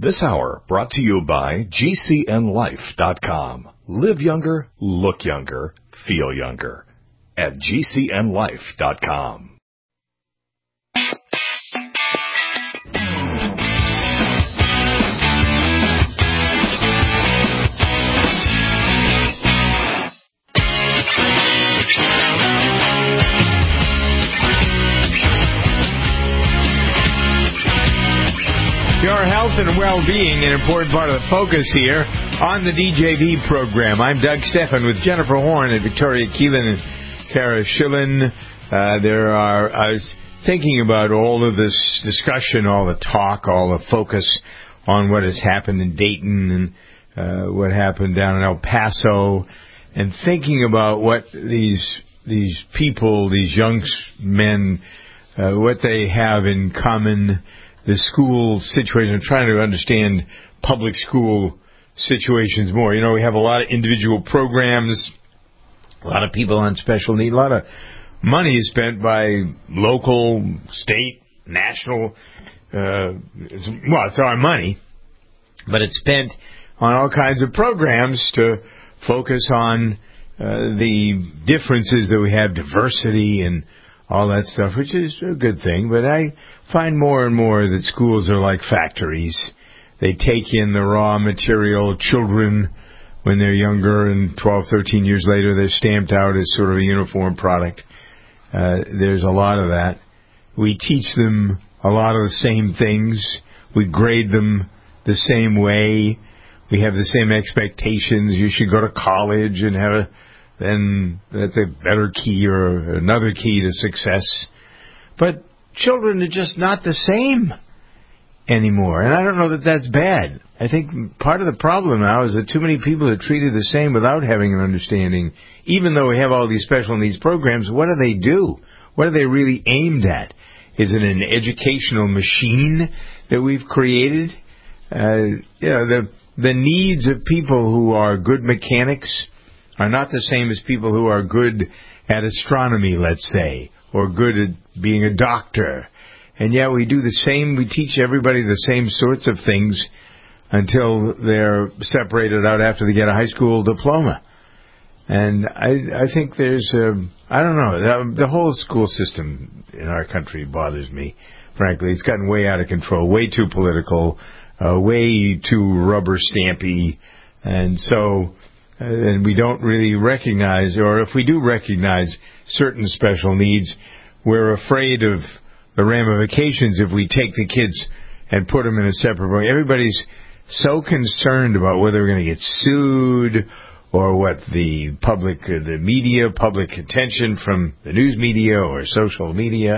This hour brought to you by GCNLife.com. Live younger, look younger, feel younger at GCNLife.com. Your health and well-being, an important part of the focus here on the DJV program. I'm Doug Stephan with Jennifer Horn and Victoria Keelan and Kara Schillen. I was thinking about all of this discussion, all the talk, all the focus on what has happened in Dayton and what happened down in El Paso, and thinking about what these people, these young men, what they have in common. The school situation, I'm trying to understand public school situations more. You know, we have a lot of individual programs, a lot of people on special need, a lot of money is spent by local, state, national, it's our money, but it's spent on all kinds of programs to focus on the differences that we have, diversity and all that stuff, which is a good thing, but I find more and more that schools are like factories. They take in the raw material. Children, when they're younger and 12, 13 years later, they're stamped out as sort of a uniform product. There's a lot of that. We teach them a lot of the same things. We grade them the same way. We have the same expectations. You should go to college and then that's a better key or another key to success. But children are just not the same anymore. And I don't know that that's bad. I think part of the problem now is that too many people are treated the same without having an understanding. Even though we have all these special needs programs, what do they do? What are they really aimed at? Is it an educational machine that we've created? The needs of people who are good mechanics are not the same as people who are good at astronomy, let's say, or good at being a doctor. And yet we do the same, we teach everybody the same sorts of things until they're separated out after they get a high school diploma. And I think there's, I don't know, the whole school system in our country bothers me, frankly. It's gotten way out of control, way too political, way too rubber stampy, and so... and we don't really recognize, or if we do recognize certain special needs, we're afraid of the ramifications if we take the kids and put them in a separate program. Everybody's so concerned about whether we're going to get sued or what the media, public attention from the news media or social media.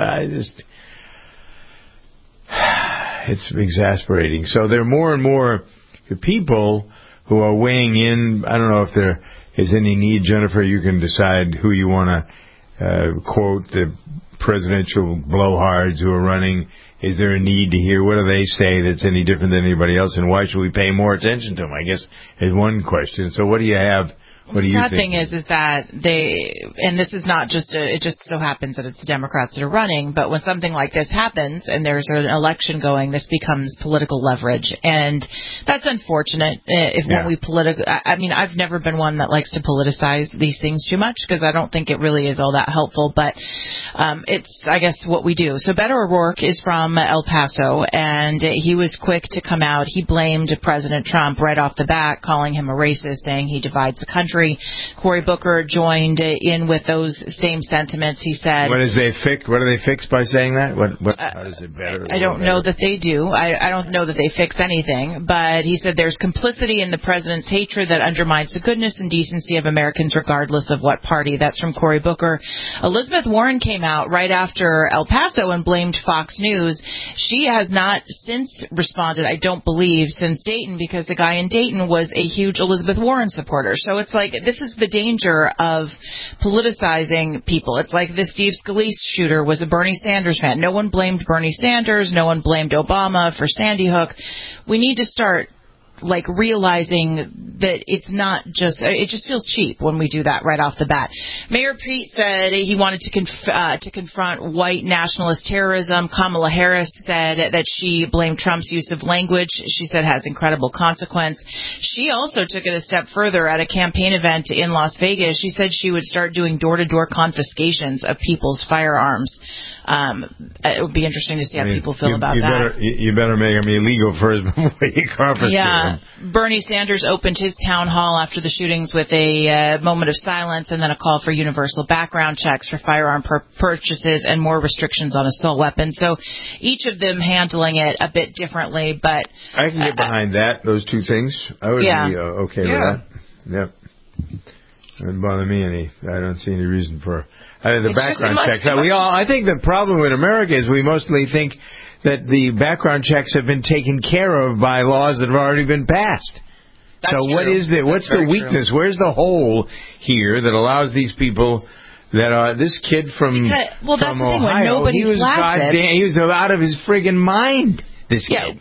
It's exasperating. So there are more and more people who are weighing in. I don't know if there is any need, Jennifer, you can decide who you want to quote, the presidential blowhards who are running. Is there a need to hear what do they say that's any different than anybody else, and why should we pay more attention to them, I guess, is one question. So what do you have? What do you think? The sad thing is that and this is not just, it just so happens that it's the Democrats that are running, but when something like this happens and there's an election going, this becomes political leverage. And that's unfortunate. I mean, I've never been one that likes to politicize these things too much because I don't think it really is all that helpful, but it's, I guess, what we do. So Beto O'Rourke is from El Paso, and he was quick to come out. He blamed President Trump right off the bat, calling him a racist, saying he divides the country. Cory Booker joined in with those same sentiments. He said, What do they fix by saying that? How does it better? I don't know that they do. I don't know that they fix anything. But he said there's complicity in the president's hatred that undermines the goodness and decency of Americans regardless of what party. That's from Cory Booker. Elizabeth Warren came out right after El Paso and blamed Fox News. She has not since responded, I don't believe, since Dayton, because the guy in Dayton was a huge Elizabeth Warren supporter. So it's like, this is the danger of politicizing people. It's like the Steve Scalise shooter was a Bernie Sanders fan. No one blamed Bernie Sanders. No one blamed Obama for Sandy Hook. We need to start realizing that it's not just, it just feels cheap when we do that right off the bat. Mayor Pete said he wanted to confront white nationalist terrorism. Kamala Harris said that she blamed Trump's use of language. She said has incredible consequence. She also took it a step further at a campaign event in Las Vegas. She said she would start doing door-to-door confiscations of people's firearms. It would be interesting to see how people feel about that. You better make them illegal first before you confiscate them. Bernie Sanders opened his town hall after the shootings with a moment of silence and then a call for universal background checks for firearm purchases and more restrictions on assault weapons. So each of them handling it a bit differently, but I can get behind those two things. I would be okay with that. Yep. It wouldn't bother me any. I don't see any reason for the background checks. I think the problem in America is we mostly think that the background checks have been taken care of by laws that have already been passed. That's so what true. is what's the weakness? True. Where's the hole here that allows these people that are this kid from that's the thing, Ohio? when nobody he was he was out of his friggin' mind. This kid.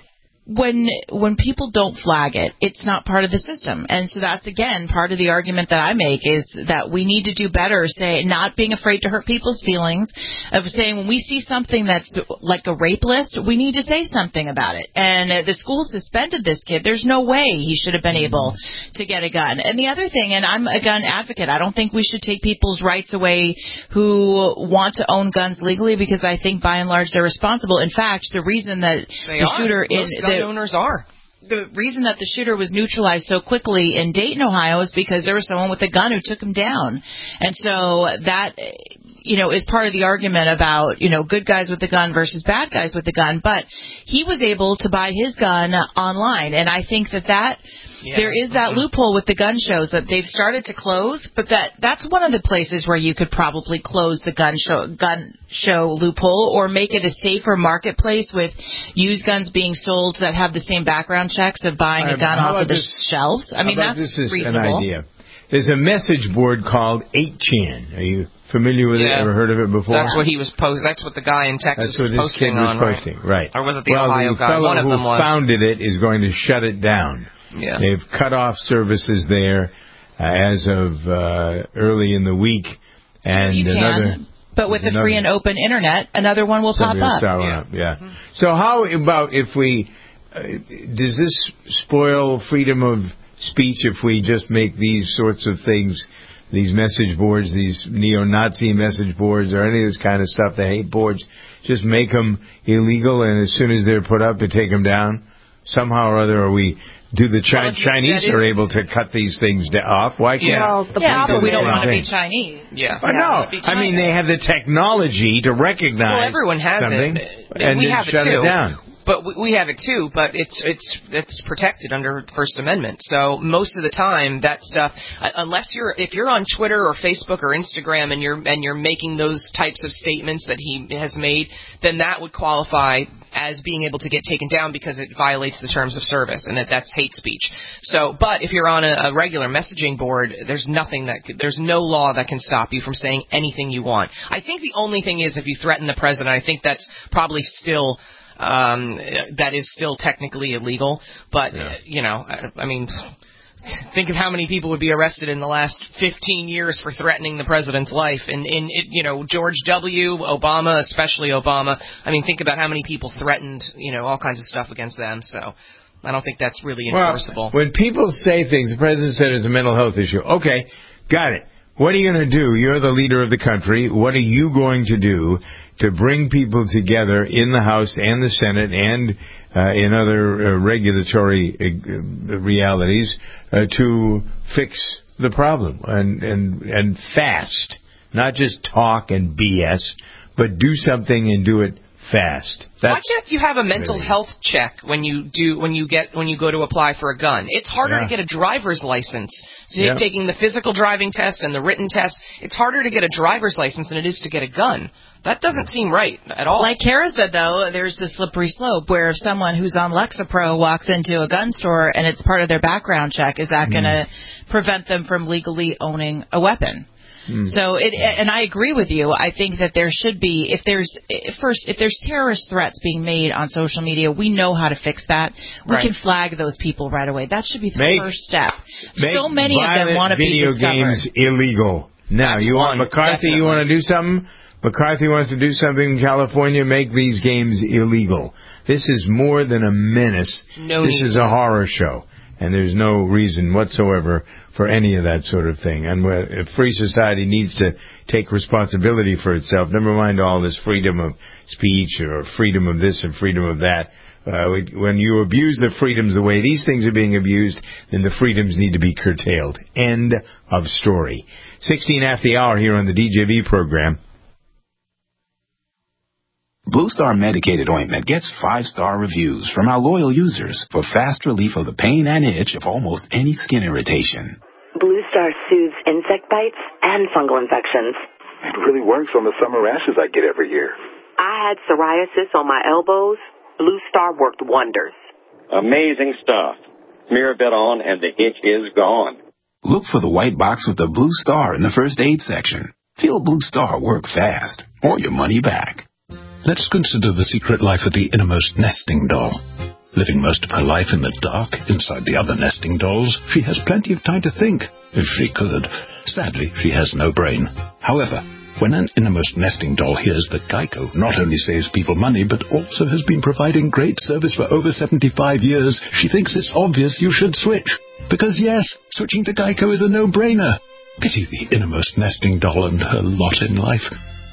When people don't flag it, it's not part of the system. And so that's, again, part of the argument that I make is that we need to do better, not being afraid to hurt people's feelings, of saying when we see something that's like a rape list, we need to say something about it. And the school suspended this kid. There's no way he should have been able to get a gun. And the other thing, and I'm a gun advocate, I don't think we should take people's rights away who want to own guns legally, because I think by and large they're responsible. In fact, the reason that shooter owners are. The reason that the shooter was neutralized so quickly in Dayton, Ohio, is because there was someone with a gun who took him down. And so that, is part of the argument about, good guys with the gun versus bad guys with the gun. But he was able to buy his gun online. And I think that there is that loophole with the gun shows that they've started to close, but that's one of the places where you could probably close the gun show loophole, or make it a safer marketplace with used guns being sold that have the same background checks of buying a gun off of the shelves. I mean, that's reasonable. An idea. There's a message board called 8chan. Are you familiar with it? Ever heard of it before? That's what he was posting. That's what the guy in Texas was posting on, right? Or was it the Ohio guy? One of them was. The fellow who founded it is going to shut it down. Yeah. They've cut off services there as of early in the week, and but with the free and open internet, another one will pop up. So how about if we does this spoil freedom of speech if we just make these sorts of things, these message boards, these neo-Nazi message boards, or any of this kind of stuff, the hate boards, just make them illegal, and as soon as they're put up, you take them down? Somehow or other, the Chinese are able to cut these things off. Why can't? But we don't want to be Chinese. Yeah. No, I mean they have the technology to recognize. Well, everyone has something it, and we have shut it too. It down. But we have it too, but it's protected under the First Amendment. So most of the time, that stuff, unless if you're on Twitter or Facebook or Instagram and you're making those types of statements that he has made, then that would qualify as being able to get taken down because it violates the terms of service, and that's hate speech. So, but if you're on a regular messaging board, there's no law that can stop you from saying anything you want. I think the only thing is if you threaten the president, I think that's probably still. That is still technically illegal, but I mean, think of how many people would be arrested in the last 15 years for threatening the president's life. And George W., Obama, especially Obama. I mean, think about how many people threatened, all kinds of stuff against them. So I don't think that's really enforceable. Well, when people say things, the president said it's a mental health issue. Okay, got it. What are you going to do? You're the leader of the country. What are you going to do to bring people together in the House and the Senate and in other regulatory realities to fix the problem and fast, not just talk and BS, but do something and do it fast. Why can't you have a mental health check when you go to apply for a gun? It's harder to get a driver's license. Taking the physical driving test and the written test, it's harder to get a driver's license than it is to get a gun. That doesn't seem right at all. Like Kara said, though, there's the slippery slope where if someone who's on Lexapro walks into a gun store and it's part of their background check, is that going to prevent them from legally owning a weapon? So and I agree with you. I think that there should be, if there's terrorist threats being made on social media, we know how to fix that. We can flag those people right away. That should be the first step. So many of them want to be discovered. Video games illegal. Now, you want McCarthy, definitely. You want to do something? McCarthy wants to do something in California, make these games illegal. This is more than a menace. This is a horror show. And there's no reason whatsoever for any of that sort of thing. And a free society needs to take responsibility for itself. Never mind all this freedom of speech or freedom of this and freedom of that. When you abuse the freedoms the way these things are being abused, then the freedoms need to be curtailed. End of story. 16 after the hour here on the DJV program. Blue Star Medicated Ointment gets 5-star reviews from our loyal users for fast relief of the pain and itch of almost any skin irritation. Blue Star soothes insect bites and fungal infections. It really works on the summer rashes I get every year. I had psoriasis on my elbows. Blue Star worked wonders. Amazing stuff. Smear a bit on and the itch is gone. Look for the white box with the Blue Star in the first aid section. Feel Blue Star work fast or your money back. Let's consider the secret life of the innermost nesting doll. Living most of her life in the dark, inside the other nesting dolls, she has plenty of time to think, if she could. Sadly, she has no brain. However, when an innermost nesting doll hears that Geico not only saves people money, but also has been providing great service for over 75 years, she thinks it's obvious you should switch. Because yes, switching to Geico is a no-brainer. Pity the innermost nesting doll and her lot in life.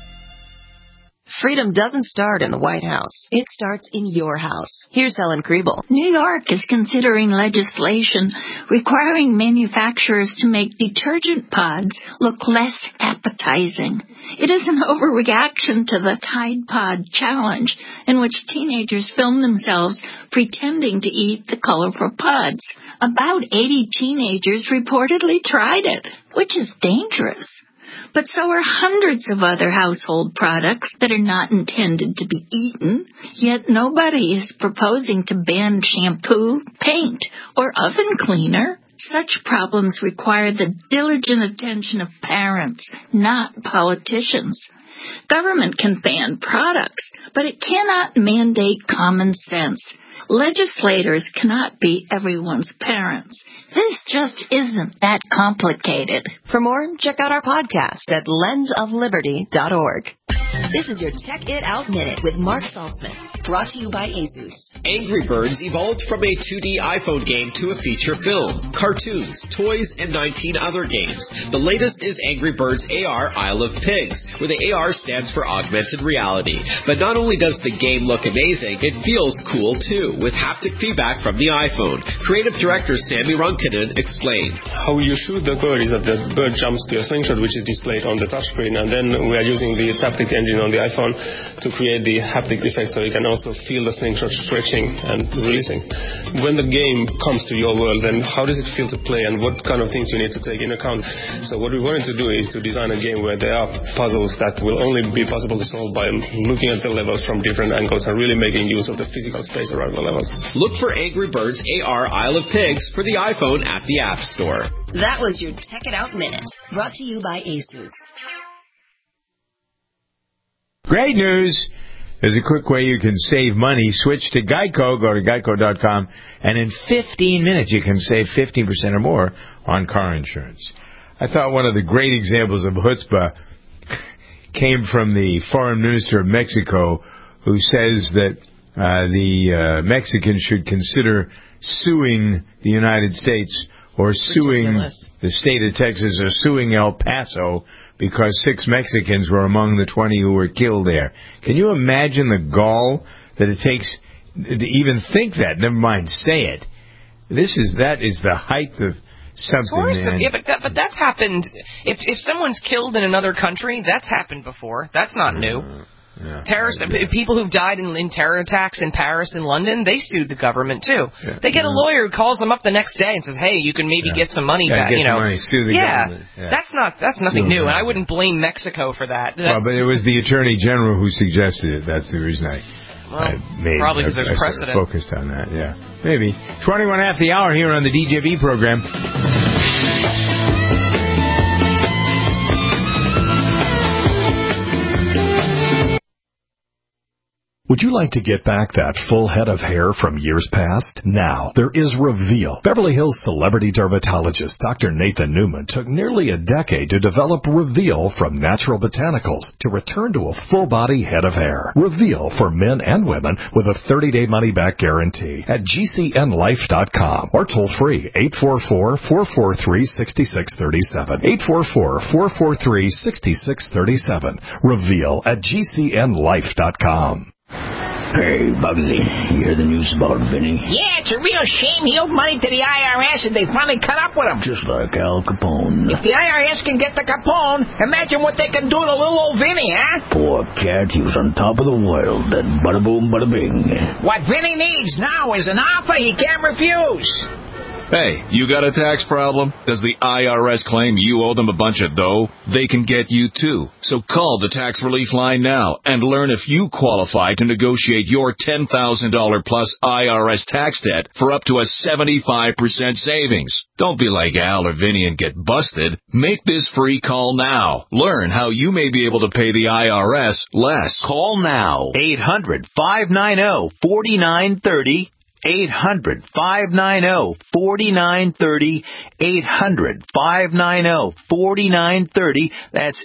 Freedom doesn't start in the White House. It starts in your house. Here's Helen Kriebel. New York is considering legislation requiring manufacturers to make detergent pods look less appetizing. It is an overreaction to the Tide Pod Challenge, in which teenagers film themselves pretending to eat the colorful pods. About 80 teenagers reportedly tried it, which is dangerous. But so are hundreds of other household products that are not intended to be eaten, yet nobody is proposing to ban shampoo, paint, or oven cleaner. Such problems require the diligent attention of parents, not politicians. Government can ban products, but it cannot mandate common sense. Legislators cannot be everyone's parents. This just isn't that complicated. For more, check out our podcast at lensofliberty.org. This is your Tech It Out Minute with Mark Saltzman, brought to you by Asus. Angry Birds evolved from a 2D iPhone game to a feature film, cartoons, toys, and 19 other games. The latest is Angry Birds AR Isle of Pigs, where the AR stands for augmented reality. But not only does the game look amazing, it feels cool too, with haptic feedback from the iPhone. Creative director Sami Ronkanen explains. How you shoot the bird is that the bird jumps to a slingshot which is displayed on the touchscreen, and then we are using the Taptic engine on the iPhone to create the haptic effect, so you can also feel the slingshot stretching and releasing. When the game comes to your world, then how does it feel to play, and what kind of things you need to take in account? So what we wanted to do is to design a game where there are puzzles that will only be possible to solve by looking at the levels from different angles and really making use of the physical space around the levels. Look for Angry Birds AR Isle of Pigs for the iPhone at the App Store. That was your Tech It Out Minute, brought to you by Asus. Great news. There's a quick way you can save money. Switch to Geico. Go to geico.com, and in 15 minutes you can save 15% or more on car insurance. I thought one of the great examples of chutzpah came from the foreign minister of Mexico, who says that the Mexicans should consider suing the United States or suing the state of Texas or suing El Paso because 6 Mexicans were among the 20 who were killed there. Can you imagine the gall that it takes to even think that? Never mind say it. That is the height of something, man. Yeah, but that's happened. If someone's killed in another country, that's happened before. That's not new. Yeah, terrorists, people who've died in terror attacks in Paris and London, they sued the government too. Yeah. They get a lawyer who calls them up the next day and says, "Hey, you can maybe get some money back." Get some money, sue the government. Yeah. That's nothing new, and I wouldn't blame Mexico for that. Well, but it was the Attorney General who suggested it. That's the reason I probably because there's precedent. Sort of focused on that. Yeah, maybe 21 after the hour here on the DJV program. Would you like to get back that full head of hair from years past? Now, there is Reveal. Beverly Hills celebrity dermatologist Dr. Nathan Newman took nearly a decade to develop Reveal from natural botanicals to return to a full-body head of hair. Reveal for men and women with a 30-day money-back guarantee at GCNlife.com or toll-free 844-443-6637. 844-443-6637. Reveal at GCNlife.com. Hey, Bugsy, you hear the news about Vinny? Yeah, it's a real shame. He owed money to the IRS and they finally cut up with him. Just like Al Capone. If the IRS can get the Capone, imagine what they can do to little old Vinny, huh? Poor cat, he was on top of the world. Then bada boom, bada bing. What Vinny needs now is an offer he can't refuse. Hey, you got a tax problem? Does the IRS claim you owe them a bunch of dough? They can get you too. So call the tax relief line now and learn if you qualify to negotiate your $10,000 plus IRS tax debt for up to a 75% savings. Don't be like Al or Vinny and get busted. Make this free call now. Learn how you may be able to pay the IRS less. Call now. 800-590-4930. 800-590-4930. 800-590-4930. That's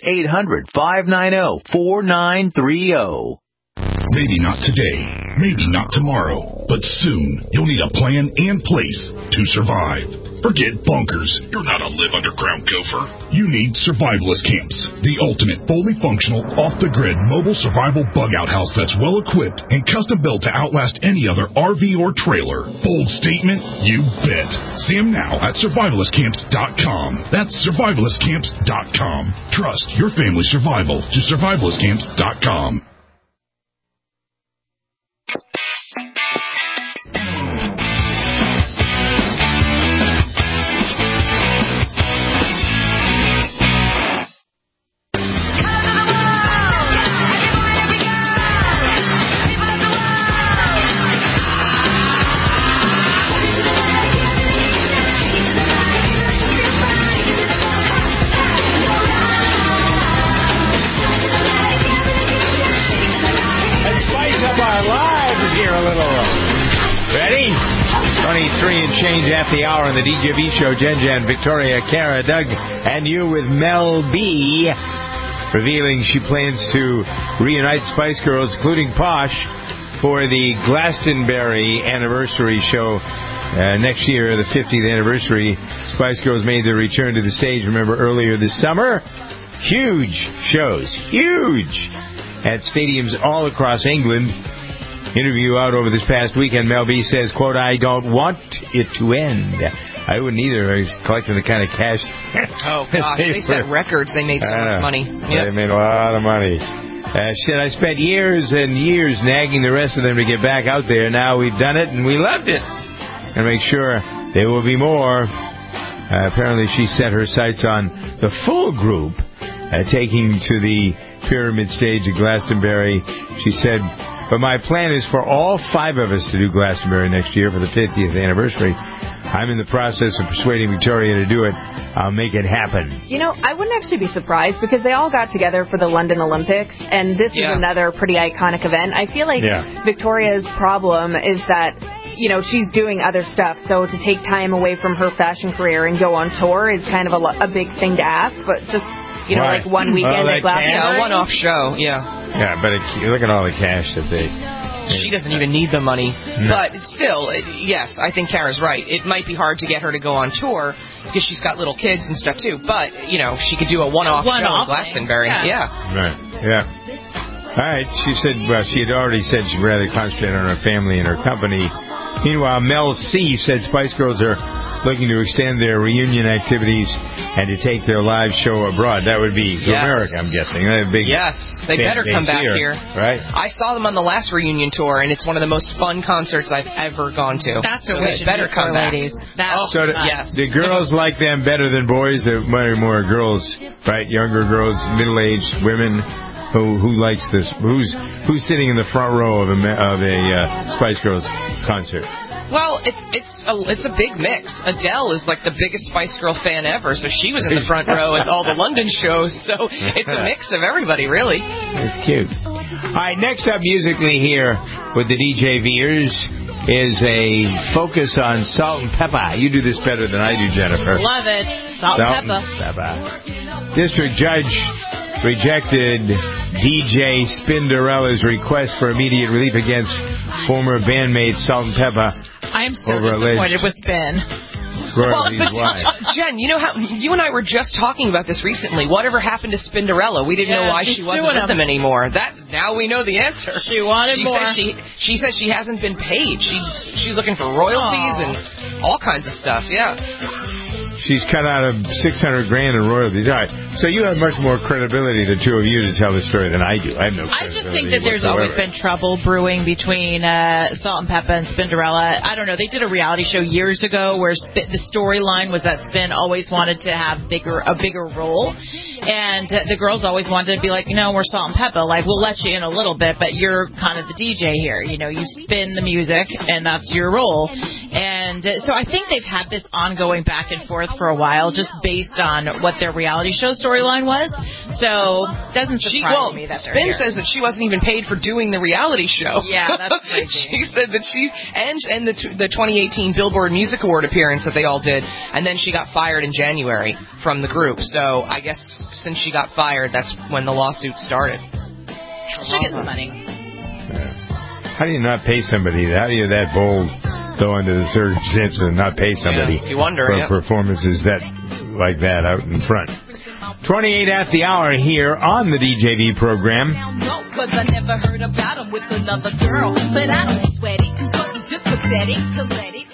800-590-4930. Maybe not today, maybe not tomorrow, but soon you'll need a plan and place to survive. Forget bunkers. You're not a live underground gopher. You need Survivalist Camps, the ultimate fully functional, off-the-grid mobile survival bug-out house that's well-equipped and custom-built to outlast any other RV or trailer. Bold statement? You bet. See them now at survivalistcamps.com. That's survivalistcamps.com. Trust your family's survival to survivalistcamps.com. Change after the hour on the DJB show. Jen, Victoria, Kara, Doug, and you with Mel B, revealing she plans to reunite Spice Girls, including Posh, for the Glastonbury anniversary show next year, the 50th anniversary. Spice Girls made their return to the stage, remember, earlier this summer. Huge shows, huge, at stadiums all across England. Interview out over this past weekend. Mel B says, quote, I don't want it to end. I wouldn't either. I was collecting the kind of cash. Oh, gosh. They set records. They made so much money. Yep. They made a lot of money. She said, I spent years and years nagging the rest of them to get back out there. Now we've done it, and we loved it. And make sure there will be more. Apparently, she set her sights on the full group, taking to the pyramid stage at Glastonbury. She said, but my plan is for all 5 of us to do Glastonbury next year for the 50th anniversary. I'm in the process of persuading Victoria to do it. I'll make it happen. You know, I wouldn't actually be surprised because they all got together for the London Olympics, and this is another pretty iconic event. I feel like Victoria's problem is that, you know, she's doing other stuff, so to take time away from her fashion career and go on tour is kind of a big thing to ask, but just... You know, like one weekend at Glastonbury. Yeah, a one-off show, Yeah, but look at all the cash that they... She doesn't even need the money. No. But still, yes, I think Kara's right. It might be hard to get her to go on tour because she's got little kids and stuff, too. But, you know, she could do a one-off show in Glastonbury. Yeah. Right, yeah. All right, she said, well, she had already said she'd rather concentrate on her family and her company. Meanwhile, Mel C said Spice Girls are looking to extend their reunion activities and to take their live show abroad. That would be to America, I'm guessing. They better come back here. Right? I saw them on the last reunion tour, and it's one of the most fun concerts I've ever gone to. That's what we should better come back. Ladies. The girls like them better than boys. They're more girls, right? Younger girls, middle-aged women. Who likes this? Who's sitting in the front row of a Spice Girls concert? Well, it's a big mix. Adele is like the biggest Spice Girl fan ever, so she was in the front row at all the London shows. So it's a mix of everybody, really. It's cute. All right, next up musically here with the DJ Veers is a focus on salt and pepper. You do this better than I do, Jennifer. Love it. Salt and pepper. District Judge rejected DJ Spinderella's request for immediate relief against former bandmate Salt and Pepper. I am so disappointed with Spin. Well, but Jen, you know how you and I were just talking about this recently. Whatever happened to Spinderella? We didn't know why she wasn't with them anymore. Now we know the answer. She wanted more. She says she hasn't been paid. She's looking for royalties and all kinds of stuff. Yeah. She's cut out of $600,000 in royalties. All right. So you have much more credibility, the two of you, to tell the story than I do. I have no credibility. I just think that there's always been trouble brewing between Salt and Pepper and Spinderella. I don't know. They did a reality show years ago where the storyline was that Spin always wanted to have a bigger role, and the girls always wanted to be like, we're Salt and Pepper. Like, we'll let you in a little bit, but you're kind of the DJ here. You spin the music, and that's your role. And so I think they've had this ongoing back and forth for a while, just based on what their reality show storyline was. So it doesn't surprise me that they're Spin here. says that she wasn't even paid for doing the reality show. Yeah, that's crazy. She said that and the 2018 Billboard Music Award appearance that they all did, and then she got fired in January from the group. So I guess since she got fired, that's when the lawsuit started. She gets money. How do you not pay somebody? How do you that bold go into the circumstances and not pay somebody you wonder, for performances like that out in front? 28 at the hour here on the DJV program. Because I never heard about him with another girl, but I don't sweat it because it's just pathetic to let it.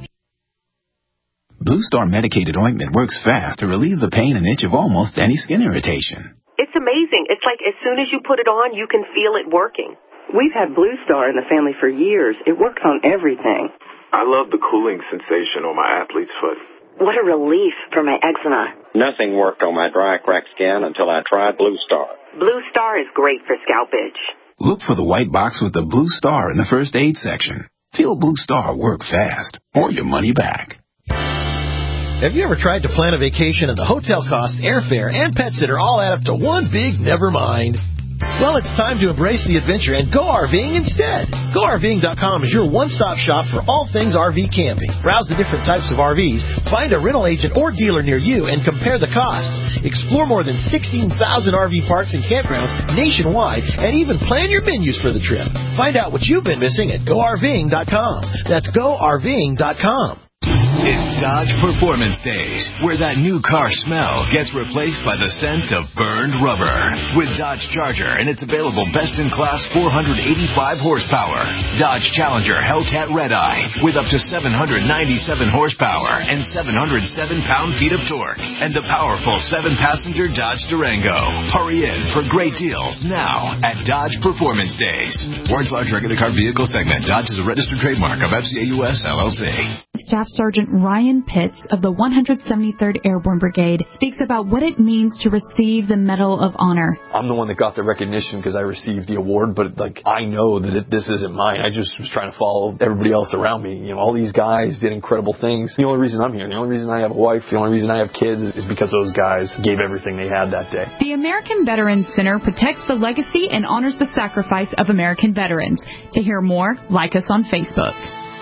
Blue Star medicated ointment works fast to relieve the pain and itch of almost any skin irritation. It's amazing. It's like as soon as you put it on, you can feel it working. We've had Blue Star in the family for years. It works on everything. I love the cooling sensation on my athlete's foot. What a relief for my eczema. Nothing worked on my dry, cracked skin until I tried Blue Star. Blue Star is great for scalp itch. Look for the white box with the Blue Star in the first aid section. Feel Blue Star work fast, or your money back. Have you ever tried to plan a vacation and the hotel costs, airfare, and pet sitter all add up to one big never mind? Well, it's time to embrace the adventure and go RVing instead. GoRVing.com is your one-stop shop for all things RV camping. Browse the different types of RVs, find a rental agent or dealer near you, and compare the costs. Explore more than 16,000 RV parks and campgrounds nationwide, and even plan your menus for the trip. Find out what you've been missing at GoRVing.com. That's GoRVing.com. It's Dodge Performance Days, where that new car smell gets replaced by the scent of burned rubber. With Dodge Charger and its available best-in-class 485 horsepower. Dodge Challenger Hellcat Redeye with up to 797 horsepower and 707 pound-feet of torque. And the powerful 7-passenger Dodge Durango. Hurry in for great deals now at Dodge Performance Days. Warrants large regular car vehicle segment. Dodge is a registered trademark of FCA US LLC. Staff Sergeant Ryan Pitts of the 173rd Airborne Brigade speaks about what it means to receive the Medal of Honor. I'm the one that got the recognition because I received the award, but I know that this isn't mine. I just was trying to follow everybody else around me. All these guys did incredible things. The only reason I'm here, the only reason I have a wife, the only reason I have kids is because those guys gave everything they had that day. The American Veterans Center protects the legacy and honors the sacrifice of American veterans. To hear more, like us on Facebook.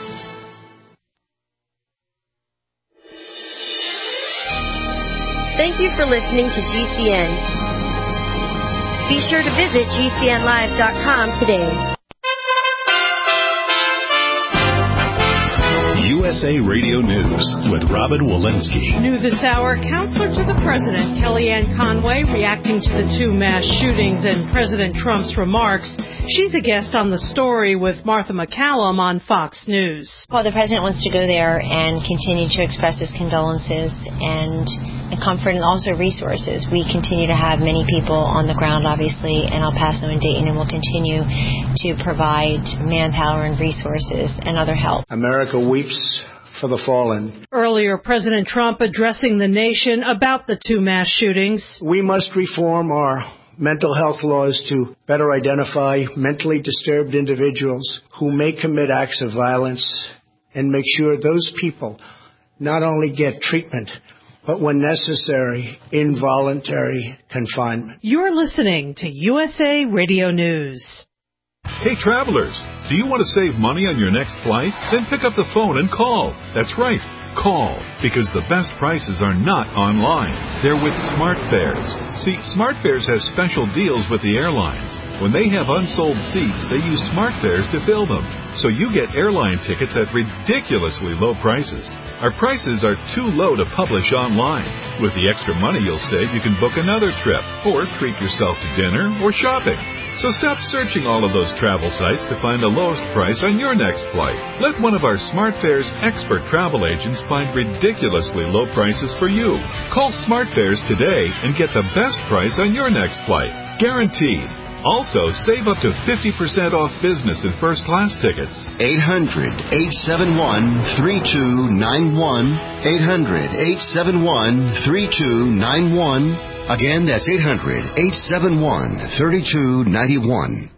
Thank you for listening to GCN. Be sure to visit GCNlive.com today. USA Radio News with Robin Walensky. New this hour, counselor to the president, Kellyanne Conway, reacting to the two mass shootings and President Trump's remarks. She's a guest on The Story with Martha McCallum on Fox News. Well, the president wants to go there and continue to express his condolences and comfort and also resources. We continue to have many people on the ground, obviously, in El Paso and Dayton, and we'll continue to provide manpower and resources and other help. America weeps for the fallen. Earlier, President Trump addressing the nation about the two mass shootings. We must reform our mental health laws to better identify mentally disturbed individuals who may commit acts of violence and make sure those people not only get treatment, but when necessary, involuntary confinement. You're listening to USA Radio News. Hey, travelers, do you want to save money on your next flight? Then pick up the phone and call. That's right. Call, because the best prices are not online. They're with SmartFares. See, SmartFares has special deals with the airlines. When they have unsold seats, they use SmartFares to fill them. So you get airline tickets at ridiculously low prices. Our prices are too low to publish online. With the extra money you'll save, you can book another trip, or treat yourself to dinner or shopping. So stop searching all of those travel sites to find the lowest price on your next flight. Let one of our SmartFares expert travel agents find ridiculously low prices for you. Call SmartFares today and get the best price on your next flight. Guaranteed. Also, save up to 50% off business and first-class tickets. 800-871-3291. 800-871-3291. Again, that's 800-871-3291.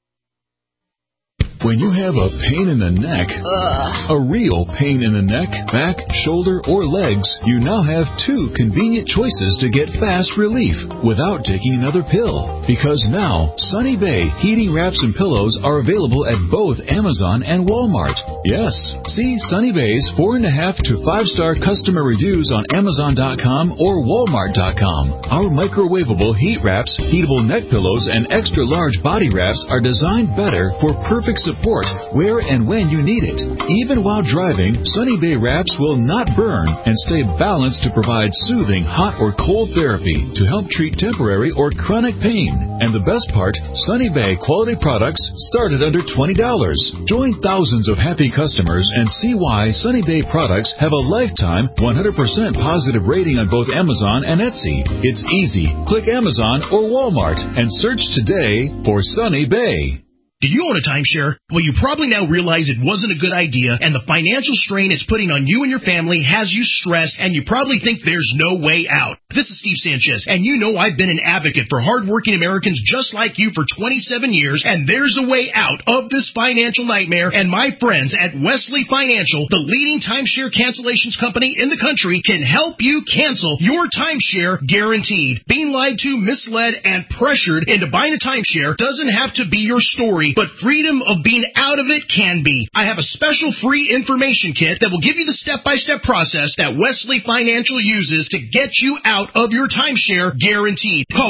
When you have a pain in the neck, a real pain in the neck, back, shoulder, or legs, you now have two convenient choices to get fast relief without taking another pill. Because now, Sunny Bay heating wraps and pillows are available at both Amazon and Walmart. Yes, see Sunny Bay's 4.5 to 5-star customer reviews on Amazon.com or Walmart.com. Our microwavable heat wraps, heatable neck pillows, and extra large body wraps are designed better for perfect support where and when you need it. Even while driving, Sunny Bay wraps will not burn and stay balanced to provide soothing hot or cold therapy to help treat temporary or chronic pain. And the best part, Sunny Bay quality products start at under $20. Join thousands of happy customers and see why Sunny Bay products have a lifetime 100% positive rating on both Amazon and Etsy. It's easy. Click Amazon or Walmart and search today for Sunny Bay. Do you own a timeshare? Well, you probably now realize it wasn't a good idea, and the financial strain it's putting on you and your family has you stressed, and you probably think there's no way out. This is Steve Sanchez, and you know I've been an advocate for hardworking Americans just like you for 27 years, and there's a way out of this financial nightmare, and my friends at Wesley Financial, the leading timeshare cancellations company in the country, can help you cancel your timeshare guaranteed. Being lied to, misled, and pressured into buying a timeshare doesn't have to be your story, but freedom of being out of it can be. I have a special free information kit that will give you the step-by-step process that Wesley Financial uses to get you out of your timeshare guaranteed. Call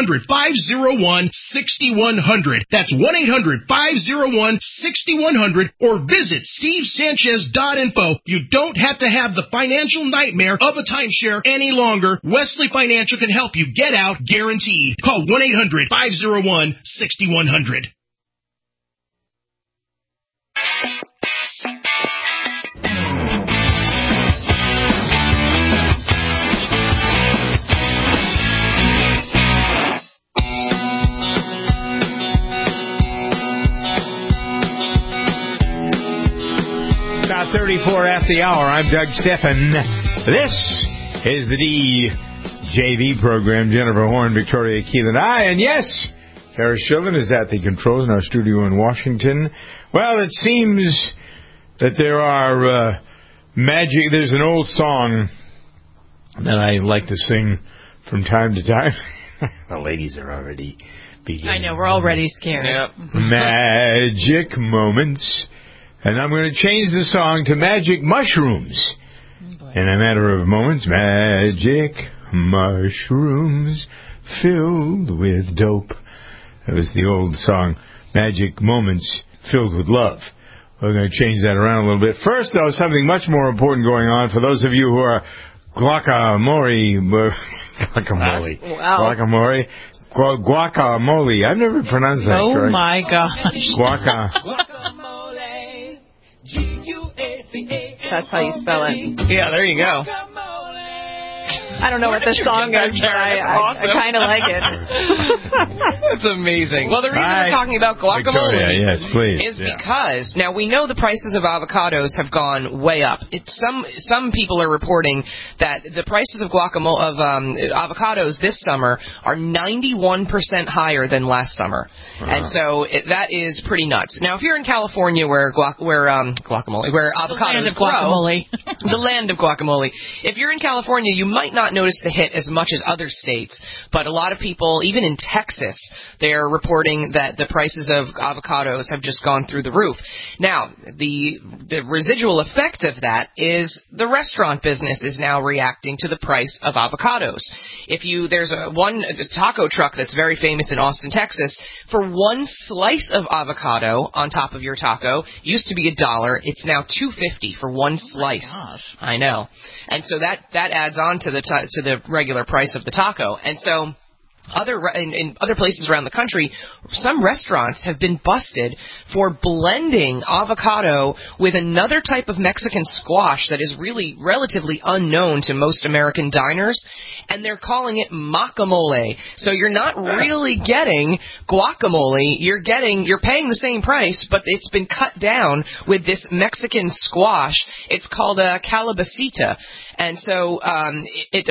1-800-501-6100. That's 1-800-501-6100 or visit stevesanchez.info. You don't have to have the financial nightmare of a timeshare any longer. Wesley Financial can help you get out guaranteed. Call 1-800-501-6100. About 34 after the hour. I'm Doug Stephan. This is the DJV program. Jennifer Horn, Victoria Keelan, and yes, Kara Shillen is at the controls in our studio in Washington. Well, it seems that there are magic. There's an old song that I like to sing from time to time. The ladies are already beginning. I know, we're already scared. Yep. Magic moments. And I'm going to change the song to Magic Mushrooms. In a matter of moments, magic mushrooms filled with dope. That was the old song, Magic Moments Filled with Love. We're going to change that around a little bit. First, though, something much more important going on for those of you who are guacamole. Guacamole. I've never pronounced that correct. Oh, my gosh. That's how you spell it. Yeah, there you go. I don't know what the song is, but I kind of like it. That's amazing. Well, the reason we're talking about guacamole is because now we know the prices of avocados have gone way up. Some people are reporting that the prices of avocados this summer are 91% higher than last summer, and so that is pretty nuts. Now, if you're in California, where avocados grow, the land of guacamole. If you're in California, you might not notice the hit as much as other states, but a lot of people, even in Texas, they're reporting that the prices of avocados have just gone through the roof. Now, the residual effect of that is the restaurant business is now reacting to the price of avocados. There's one taco truck that's very famous in Austin, Texas. For one slice of avocado on top of your taco, used to be $1. It's now $2.50 for one slice. Gosh. I know. And so that adds on to the regular price of the taco. And so in other places around the country, some restaurants have been busted for blending avocado with another type of Mexican squash that is really relatively unknown to most American diners, and they're calling it guacamole. So you're not really getting guacamole. You're paying the same price, but it's been cut down with this Mexican squash. It's called a calabacita. And so it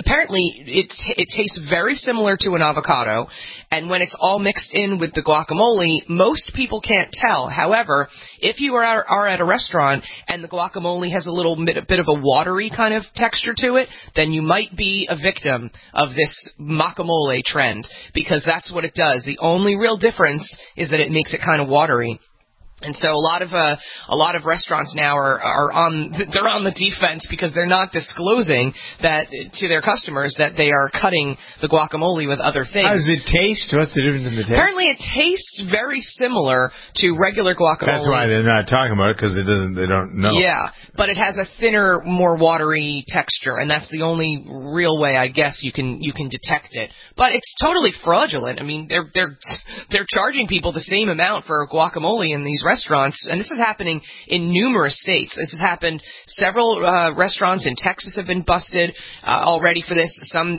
tastes very similar to an avocado, and when it's all mixed in with the guacamole, most people can't tell. However, if you are at a restaurant and the guacamole has a little bit of a watery kind of texture to it, then you might be a victim of this guacamole trend, because that's what it does. The only real difference is that it makes it kind of watery. And so a lot of restaurants now are on the defense because they're not disclosing that to their customers that they are cutting the guacamole with other things. How does it taste? What's the difference in the taste? Apparently, it tastes very similar to regular guacamole. That's why they're not talking about it, because they don't know. Yeah, but it has a thinner, more watery texture, and that's the only real way I guess you can detect it. But it's totally fraudulent. I mean, they're charging people the same amount for guacamole in these restaurants, and this is happening in numerous states. This has happened. Several restaurants in Texas have been busted already for this. Some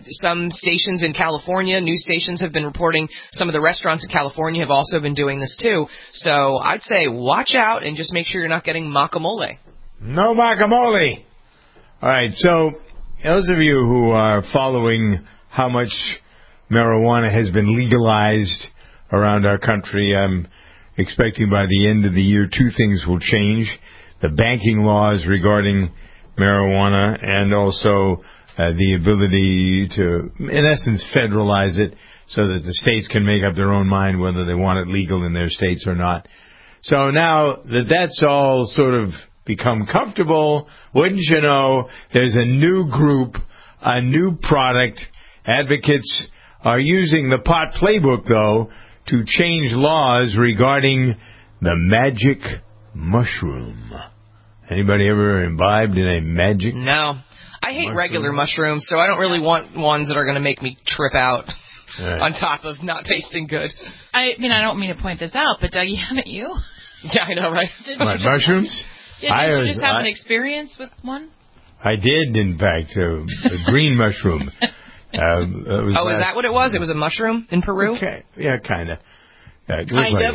stations in California, news stations have been reporting. Some of the restaurants in California have also been doing this too. So I'd say watch out and just make sure you're not getting guacamole. No guacamole. All right, so those of you who are following how much marijuana has been legalized around our country, I'm expecting by the end of the year 2 things will change. The banking laws regarding marijuana, and also the ability to, in essence, federalize it so that the states can make up their own mind whether they want it legal in their states or not. So now that that's all sort of become comfortable, wouldn't you know, there's a new group, a new product. Advocates are using the pot playbook, though, to change laws regarding the magic mushroom. Anybody ever imbibed in a magic? No. I hate regular mushrooms, so I don't really want ones that are going to make me trip out on top of not tasting good. I mean, I don't mean to point this out, but Dougie, haven't you? Yeah, I know, right? What, mushrooms? Yeah, did you just have an experience with one? I did, in fact, a green mushroom. Is that what it was? It was a mushroom in Peru? Okay. Yeah, kind of. Kind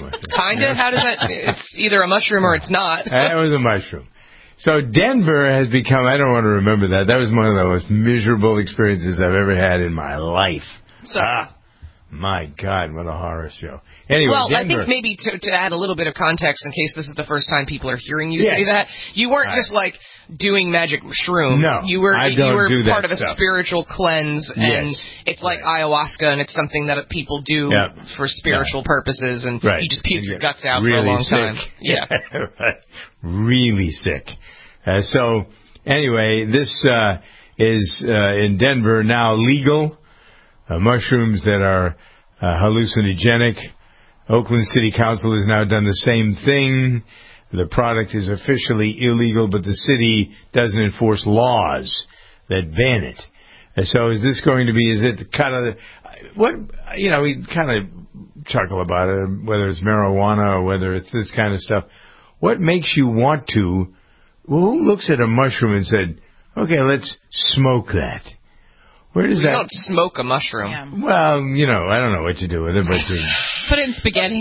of? How does that... It's either a mushroom or it's not. It was a mushroom. So Denver has become... I don't want to remember that. That was one of the most miserable experiences I've ever had in my life. My God, what a horror show. Anyway, well, Denver. I think maybe to add a little bit of context in case this is the first time people are hearing you say that, you weren't just like doing magic shrooms. No, you were part of a stuff. Spiritual cleanse, and it's like ayahuasca, and it's something that people do for spiritual purposes, and you just puke your guts out for a long time. Yeah, right. Really sick. So anyway, this is in Denver now legal. Mushrooms that are hallucinogenic. Oakland City Council has now done the same thing. The product is officially illegal, but the city doesn't enforce laws that ban it. And so is this going to be, is it kind of, we kind of chuckle about it, whether it's marijuana or whether it's this kind of stuff. What makes you want to, who looks at a mushroom and said, okay, let's smoke that? Where does you don't smoke a mushroom. Yeah. Well, I don't know what you do with it, but put it in spaghetti.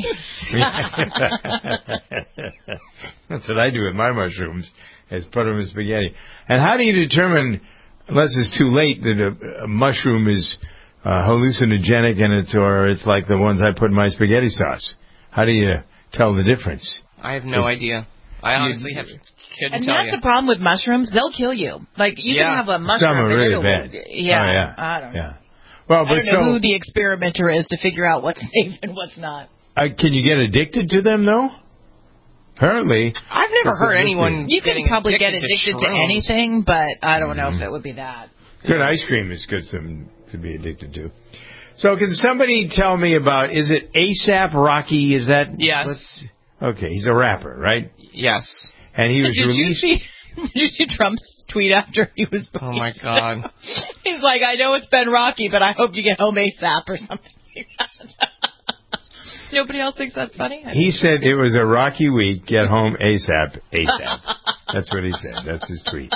That's what I do with my mushrooms, is put them in spaghetti. And how do you determine, unless it's too late, that a mushroom is hallucinogenic and it's like the ones I put in my spaghetti sauce? How do you tell the difference? I have no idea. I honestly couldn't tell you. And that's the problem with mushrooms. They'll kill you. Like, you can have a mushroom. Some are really bad. Yeah. Oh, yeah. I don't know. Yeah. Well, but I don't know who the experimenter is to figure out what's safe and what's not. Can you get addicted to them, though? Apparently. I've never heard anyone. You can probably get addicted to anything, but I don't know if it would be that. Good ice cream is good. Some could be addicted to. So can somebody tell me about, is it A$AP Rocky? Is that? Yes. Okay, he's a rapper, right? Yes. And he was released. Did you see Trump's tweet after he was released? Oh, my God. He's like, I know it's been rocky, but I hope you get home ASAP or something like that. Nobody else thinks that's funny? He said it was a rocky week, get home ASAP, ASAP. That's what he said. That's his tweet.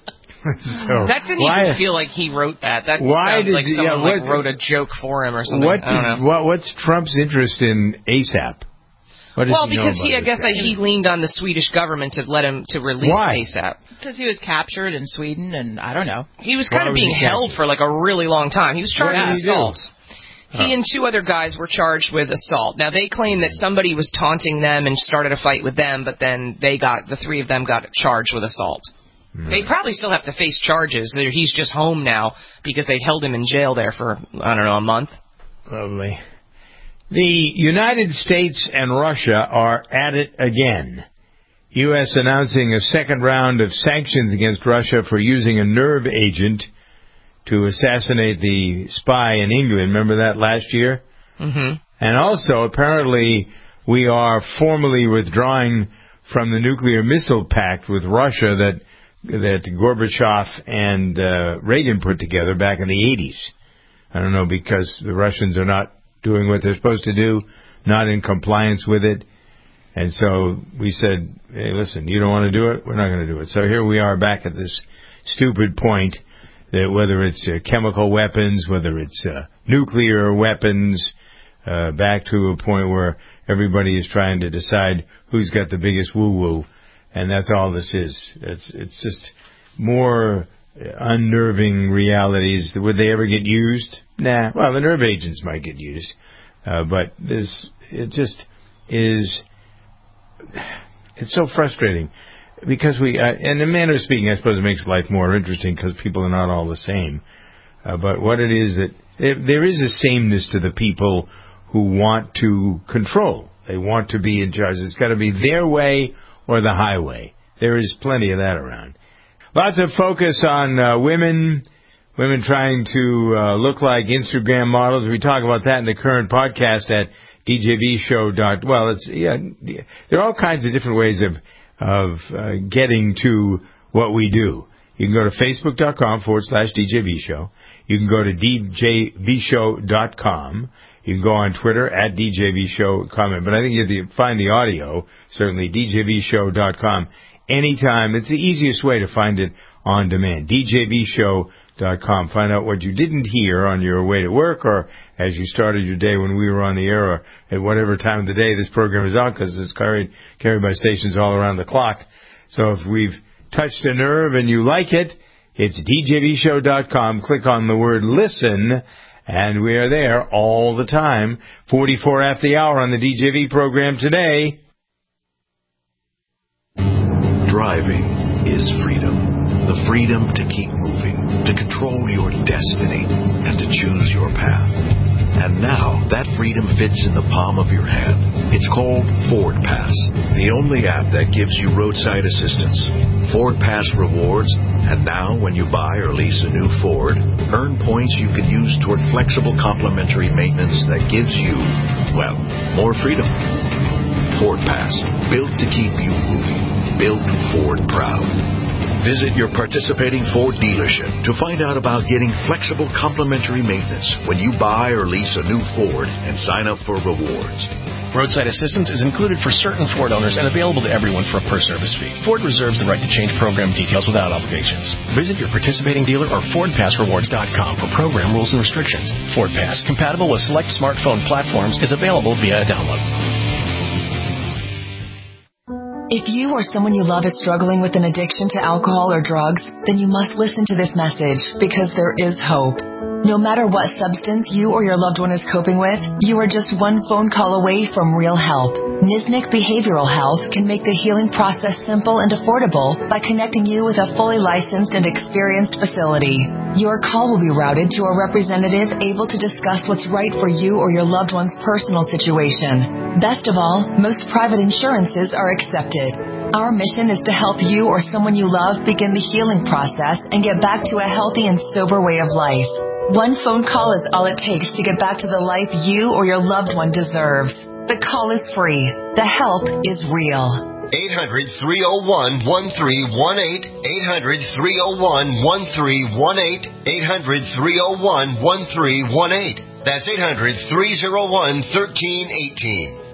That didn't even feel like he wrote that. That sounds like someone wrote a joke for him or something. I don't know. What's Trump's interest in ASAP? Because I guess he leaned on the Swedish government to let him to release ASAP. Because he was captured in Sweden, and I don't know. He was kind of being held for like a really long time. He was charged with assault. He and two other guys were charged with assault. Now, they claim that somebody was taunting them and started a fight with them, but then the three of them got charged with assault. They probably still have to face charges. He's just home now because they held him in jail there for, I don't know, a month. Lovely. The United States and Russia are at it again. U.S. announcing a second round of sanctions against Russia for using a nerve agent to assassinate the spy in England. Remember that last year? Mm-hmm. And also, apparently, we are formally withdrawing from the nuclear missile pact with Russia that Gorbachev and Reagan put together back in the 80s. I don't know, because the Russians are not doing what they're supposed to do, not in compliance with it. And so we said, hey, listen, you don't want to do it? We're not going to do it. So here we are back at this stupid point that whether it's chemical weapons, whether it's nuclear weapons, back to a point where everybody is trying to decide who's got the biggest woo-woo. And that's all this is. It's just more unnerving realities. Would they ever get used? Nah. Well, the nerve agents might get used. But it just is, it's so frustrating. Because in a manner of speaking, I suppose it makes life more interesting because people are not all the same. But what it is that there is a sameness to the people who want to control. They want to be in charge. It's got to be their way or the highway. There is plenty of that around. Lots of focus on women trying to look like Instagram models. We talk about that in the current podcast at DJVshow. Well, there are all kinds of different ways of getting to what we do. You can go to Facebook.com/DJVshow. You can go to DJVshow.com. You can go on Twitter at DJVshow comment. But I think if you find the audio, certainly DJVshow.com anytime. It's the easiest way to find it on demand. DJVshow.com. Find out what you didn't hear on your way to work or as you started your day when we were on the air or at whatever time of the day this program is on, because it's carried by stations all around the clock. So if we've touched a nerve and you like it, it's DJVshow.com. Click on the word listen, and we are there all the time. 44 after the hour on the DJV program today. Driving is freedom. The freedom to keep moving, to control your destiny, and to choose your path. And now, that freedom fits in the palm of your hand. It's called Ford Pass, the only app that gives you roadside assistance, Ford Pass rewards, and now when you buy or lease a new Ford, earn points you can use toward flexible complimentary maintenance that gives you, well, more freedom. Ford Pass, built to keep you moving, built Ford proud. Visit your participating Ford dealership to find out about getting flexible complimentary maintenance when you buy or lease a new Ford and sign up for rewards. Roadside assistance is included for certain Ford owners and available to everyone for a per-service fee. Ford reserves the right to change program details without obligations. Visit your participating dealer or FordPassRewards.com for program rules and restrictions. Ford Pass, compatible with select smartphone platforms, is available via a download. If you or someone you love is struggling with an addiction to alcohol or drugs, then you must listen to this message, because there is hope. No matter what substance you or your loved one is coping with, you are just one phone call away from real help. Nisnik Behavioral Health can make the healing process simple and affordable by connecting you with a fully licensed and experienced facility. Your call will be routed to a representative able to discuss what's right for you or your loved one's personal situation. Best of all, most private insurances are accepted. Our mission is to help you or someone you love begin the healing process and get back to a healthy and sober way of life. One phone call is all it takes to get back to the life you or your loved one deserves. The call is free. The help is real. 800-301-1318. 800-301-1318. 800-301-1318. That's 800-301-1318.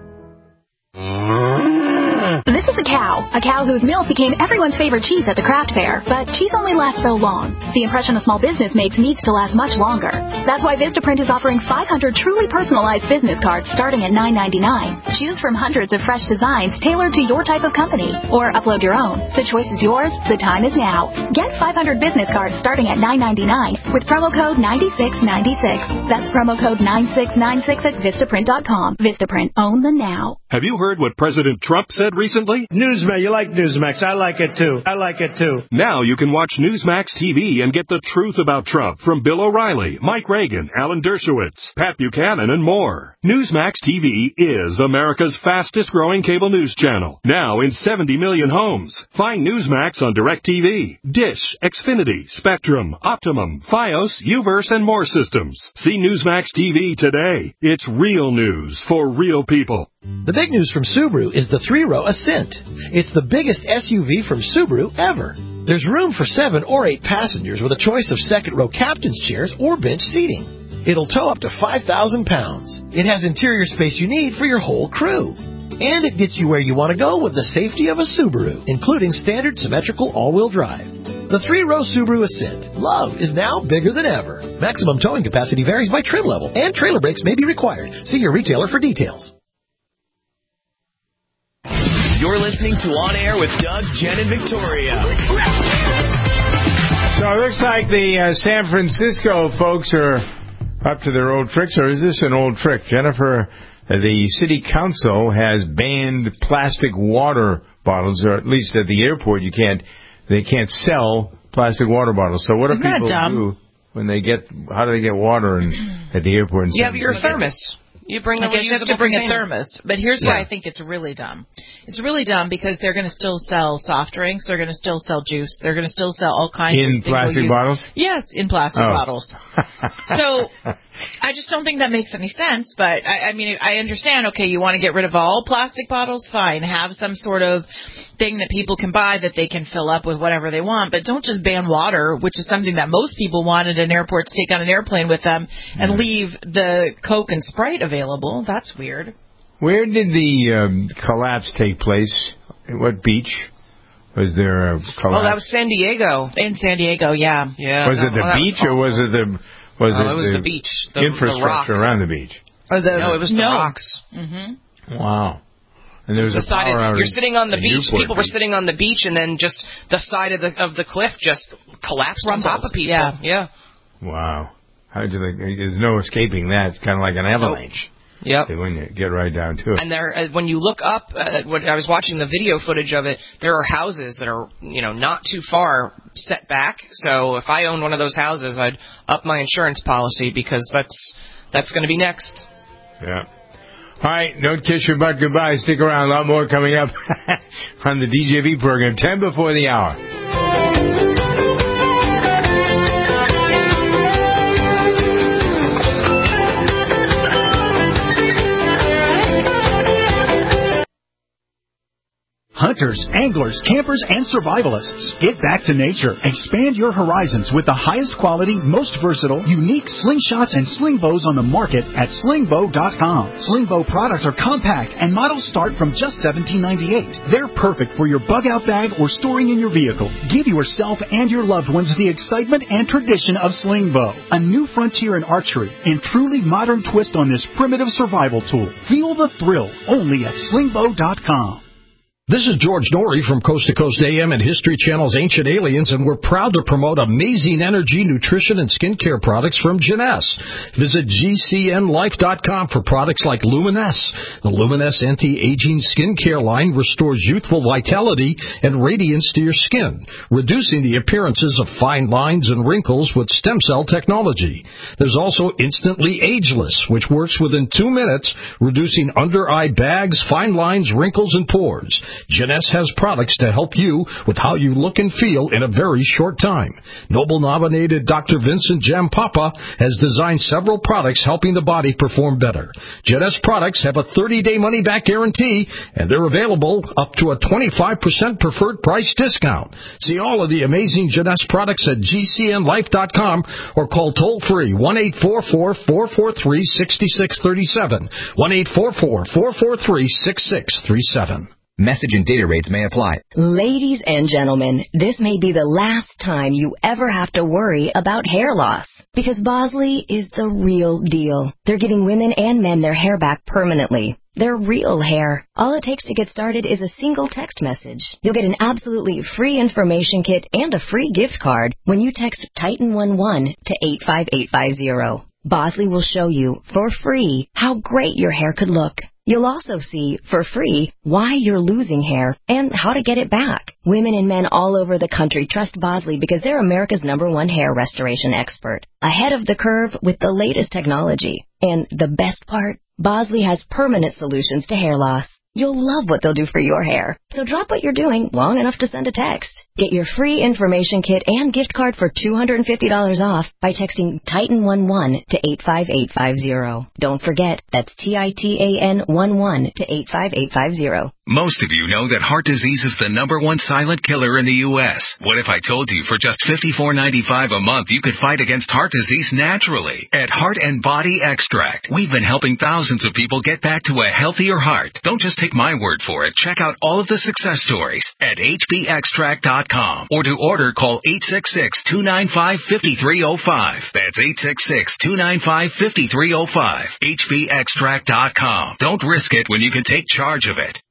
This is a cow whose milk became everyone's favorite cheese at the craft fair. But cheese only lasts so long. The impression a small business makes needs to last much longer. That's why Vistaprint is offering 500 truly personalized business cards starting at $9.99. Choose from hundreds of fresh designs tailored to your type of company, or upload your own. The choice is yours. The time is now. Get 500 business cards starting at $9.99 with promo code 9696. That's promo code 9696 at Vistaprint.com. Vistaprint. Own the now. Have you heard what President Trump said recently? Newsmax. You like Newsmax. I like it too. Now you can watch Newsmax TV and get the truth about Trump from Bill O'Reilly, Mike Reagan, Alan Dershowitz, Pat Buchanan, and more. Newsmax TV is America's fastest growing cable news channel. Now in 70 million homes. Find Newsmax on DirecTV, Dish, Xfinity, Spectrum, Optimum, Fios, Uverse, and more systems. See Newsmax TV today. It's real news for real people. The big news from Subaru is the 3-row Ascent. It's the biggest SUV from Subaru ever. There's room for 7 or 8 passengers with a choice of second-row captain's chairs or bench seating. It'll tow up to 5,000 pounds. It has interior space you need for your whole crew. And it gets you where you want to go with the safety of a Subaru, including standard symmetrical all-wheel drive. The 3-row Subaru Ascent. Love is now bigger than ever. Maximum towing capacity varies by trim level, and trailer brakes may be required. See your retailer for details. You're listening to On Air with Doug, Jen, and Victoria. So it looks like the San Francisco folks are up to their old tricks, or is this an old trick? Jennifer, the city council has banned plastic water bottles, or at least at the airport they can't sell plastic water bottles. So what do people do when they how do they get water at the airport? You have your thermos. You bring a reusable to bring container. a thermos. But here's why I think it's really dumb. It's really dumb because they're going to still sell soft drinks. They're going to still sell juice. They're going to still sell all kinds of plastic bottles? Yes, in plastic bottles. So I just don't think that makes any sense. But, I mean, I understand, okay, you want to get rid of all plastic bottles? Fine. Have some sort of thing that people can buy that they can fill up with whatever they want. But don't just ban water, which is something that most people want at an airport to take on an airplane with them, and leave the Coke and Sprite available. That's weird. Where did the collapse take place? What beach? Was there a collapse? Oh, that was San Diego. In San Diego, yeah. Was it the beach or was it the... it was the beach. The infrastructure around the beach? No, it was the rocks. Mm-hmm. Wow. And there was a power outage. You're sitting on the beach. People were sitting on the beach, and then just the side of the cliff just collapsed on top of people. Yeah. Wow. There's no escaping that. It's kind of like an avalanche. Yep. When you get right down to it. And when you look up, when I was watching the video footage of it, there are houses that are, not too far set back. So if I owned one of those houses, I'd up my insurance policy because that's going to be next. Yeah. All right, don't kiss your butt goodbye. Stick around. A lot more coming up on the DJV program, 10 before the hour. Hunters, anglers, campers, and survivalists. Get back to nature. Expand your horizons with the highest quality, most versatile, unique slingshots and sling bows on the market at slingbow.com. Sling bow products are compact and models start from just $17.98. They're perfect for your bug-out bag or storing in your vehicle. Give yourself and your loved ones the excitement and tradition of sling bow. A new frontier in archery and truly modern twist on this primitive survival tool. Feel the thrill only at slingbow.com. This is George Norrie from Coast to Coast AM and History Channel's Ancient Aliens, and we're proud to promote amazing energy, nutrition, and skincare products from Jeunesse. Visit GCNLife.com for products like Luminesse. The Luminesse anti-aging skincare line restores youthful vitality and radiance to your skin, reducing the appearances of fine lines and wrinkles with stem cell technology. There's also Instantly Ageless, which works within 2 minutes, reducing under-eye bags, fine lines, wrinkles, and pores. Jeunesse has products to help you with how you look and feel in a very short time. Nobel-nominated Dr. Vincent Jampapa has designed several products helping the body perform better. Jeunesse products have a 30-day money-back guarantee, and they're available up to a 25% preferred price discount. See all of the amazing Jeunesse products at GCNLife.com or call toll-free 1-844-443-6637, 1-844-443-6637. Message and data rates may apply. Ladies and gentlemen, this may be the last time you ever have to worry about hair loss, because Bosley is the real deal. They're giving women and men their hair back permanently. Their real hair. All it takes to get started is a single text message. You'll get an absolutely free information kit and a free gift card when you text Titan11 to 85850. Bosley will show you for free how great your hair could look. You'll also see, for free, why you're losing hair and how to get it back. Women and men all over the country trust Bosley because they're America's #1 hair restoration expert. Ahead of the curve with the latest technology. And the best part? Bosley has permanent solutions to hair loss. You'll love what they'll do for your hair. So drop what you're doing long enough to send a text. Get your free information kit and gift card for $250 off by texting Titan11 to 85850. Don't forget, that's TITAN11 to 85850. Most of you know that heart disease is the #1 silent killer in the U.S. What if I told you for just $54.95 a month you could fight against heart disease naturally? At Heart and Body Extract, we've been helping thousands of people get back to a healthier heart. Don't just take my word for it. Check out all of the success stories at hbextract.com, or to order, call 866-295-5305. That's 866-295-5305. hbextract.com. Don't risk it when you can take charge of it.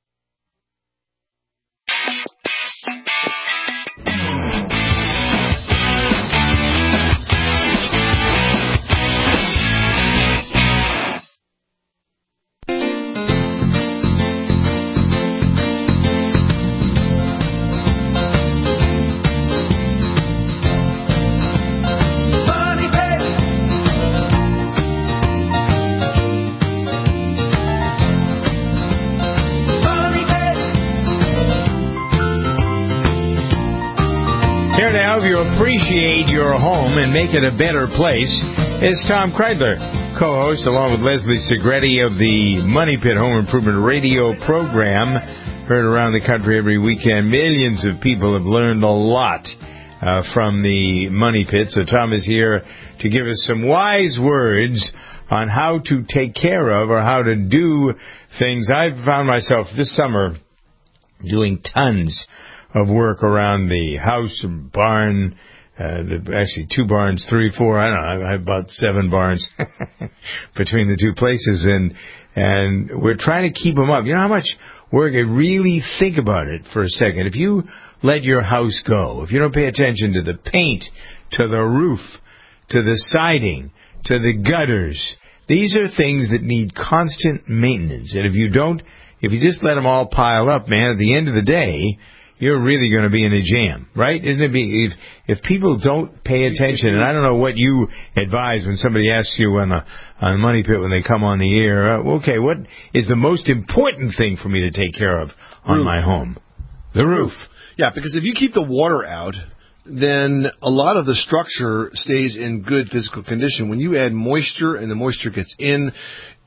Here to help you appreciate your home and make it a better place is Tom Kreidler, co-host along with Leslie Segretti of the Money Pit Home Improvement Radio program. Heard around the country every weekend. Millions of people have learned a lot from the Money Pit. So Tom is here to give us some wise words on how to take care of or how to do things. I've found myself this summer doing tons of work around the house and barn, actually 2 barns, 3, 4, I don't know, I have about 7 barns between the 2 places, and we're trying to keep them up. You know how much work, really think about it for a second. If you let your house go, if you don't pay attention to the paint, to the roof, to the siding, to the gutters, these are things that need constant maintenance, and if you just let them all pile up, man, at the end of the day, you're really going to be in a jam, right? Isn't it? If people don't pay attention, and I don't know what you advise when somebody asks you on the Money Pit when they come on the air, okay, what is the most important thing for me to take care of on my home? The roof. Yeah, because if you keep the water out, then a lot of the structure stays in good physical condition. When you add moisture and the moisture gets in,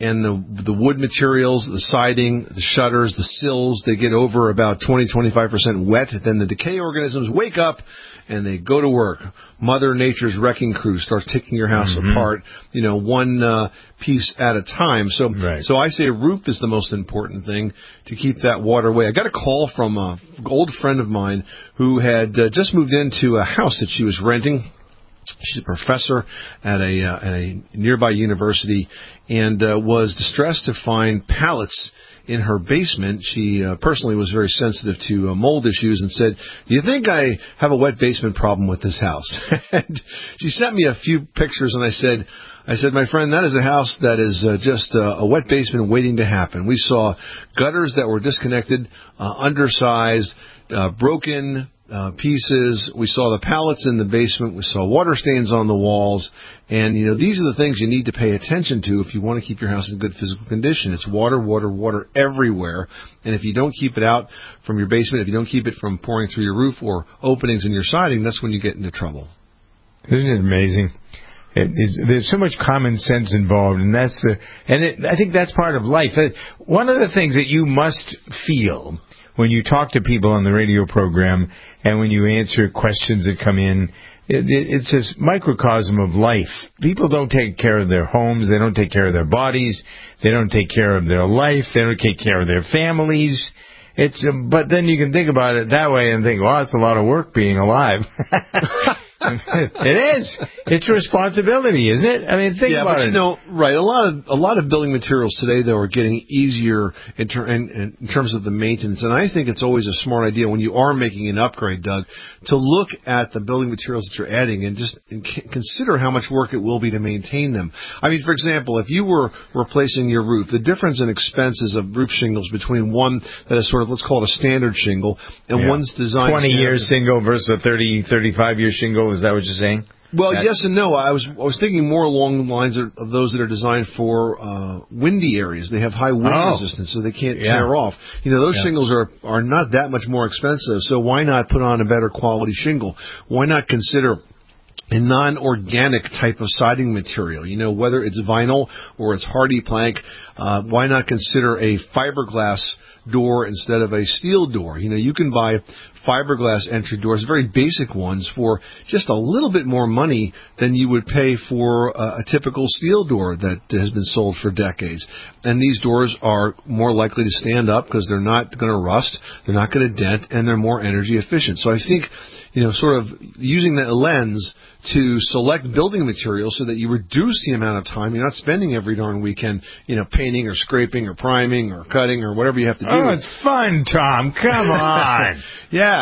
and the wood materials, the siding, the shutters, the sills, they get over about 20-25% wet. Then the decay organisms wake up and they go to work. Mother Nature's wrecking crew starts taking your house apart, one piece at a time. So I say a roof is the most important thing to keep that water away. I got a call from an old friend of mine who had just moved into a house that she was renting. She's a professor at a nearby university and was distressed to find pallets in her basement. She personally was very sensitive to mold issues and said, "Do you think I have a wet basement problem with this house?" And she sent me a few pictures, and I said, "My friend, that is a house that is just a wet basement waiting to happen." We saw gutters that were disconnected, undersized, broken pieces. We saw the pallets in the basement. We saw water stains on the walls. And, these are the things you need to pay attention to if you want to keep your house in good physical condition. It's water, water, water everywhere. And if you don't keep it out from your basement, if you don't keep it from pouring through your roof or openings in your siding, that's when you get into trouble. Isn't it amazing? There's so much common sense involved, and I think that's part of life. One of the things that you must feel when you talk to people on the radio program and when you answer questions that come in, it's a microcosm of life. People don't take care of their homes. They don't take care of their bodies. They don't take care of their life. They don't take care of their families. But then you can think about it that way and think, well, it's a lot of work being alive. It is. It's responsibility, isn't it? I mean, think about it. Right. A lot of building materials today, though, are getting easier in terms of the maintenance. And I think it's always a smart idea when you are making an upgrade, Doug, to look at the building materials that you're adding and just consider how much work it will be to maintain them. I mean, for example, if you were replacing your roof, the difference in expenses of roof shingles between one that is sort of, let's call it a standard shingle, and one's designed 20-year shingle versus a 30, 35-year shingle. Is that what you're saying? Well, yes and no. I was thinking more along the lines of those that are designed for windy areas. They have high wind resistance, so they can't tear off. Those shingles are not that much more expensive, so why not put on a better quality shingle? Why not consider a non-organic type of siding material, whether it's vinyl or it's hardy plank? Why not consider a fiberglass door instead of a steel door? You can buy fiberglass entry doors, very basic ones, for just a little bit more money than you would pay for a typical steel door that has been sold for decades. And these doors are more likely to stand up because they're not going to rust, they're not going to dent, and they're more energy efficient. So I think, sort of using that lens to select building materials so that you reduce the amount of time. You're not spending every darn weekend, painting or scraping or priming or cutting or whatever you have to do. Oh, it's fun, Tom. Come on. Yeah,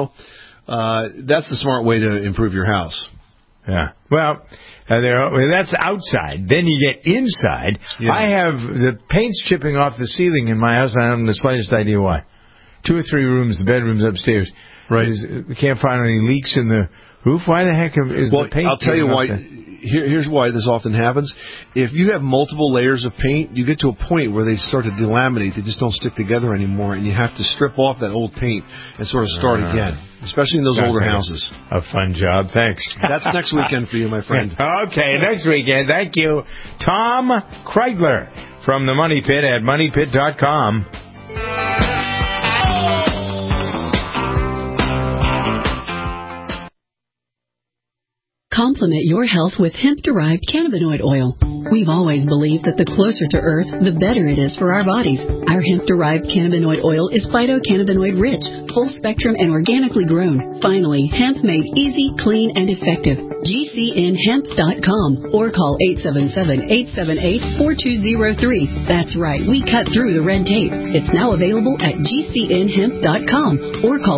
that's the smart way to improve your house. Yeah. Well, that's outside. Then you get inside. Yeah. I have the paint's chipping off the ceiling in my house. I don't have the slightest idea why. 2 or 3 rooms, the bedroom's upstairs. Right. We can't find any leaks in the roof. Why the heck is the paint? I'll tell you why. Here's why this often happens. If you have multiple layers of paint, you get to a point where they start to delaminate. They just don't stick together anymore, and you have to strip off that old paint and sort of start again, especially in those older houses. A fun job. Thanks. That's next weekend for you, my friend. Okay, next weekend. Thank you. Tom Kreidler from the Money Pit at moneypit.com. Complement your health with hemp-derived cannabinoid oil. We've always believed that the closer to Earth, the better it is for our bodies. Our hemp-derived cannabinoid oil is phytocannabinoid-rich, full-spectrum, and organically grown. Finally, hemp made easy, clean, and effective. GCNhemp.com or call 877-878-4203. That's right, we cut through the red tape. It's now available at GCNhemp.com or call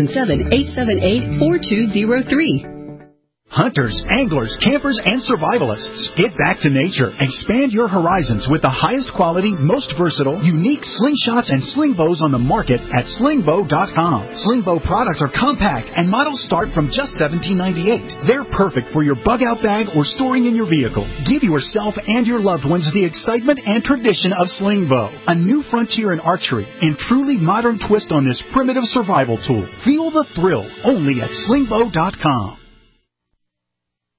877-878-4203. Hunters, anglers, campers, and survivalists. Get back to nature. Expand your horizons with the highest quality, most versatile, unique slingshots and sling bows on the market at slingbow.com. Sling bow products are compact and models start from just $17.98. They're perfect for your bug-out bag or storing in your vehicle. Give yourself and your loved ones the excitement and tradition of sling bow. A new frontier in archery and truly modern twist on this primitive survival tool. Feel the thrill only at slingbow.com.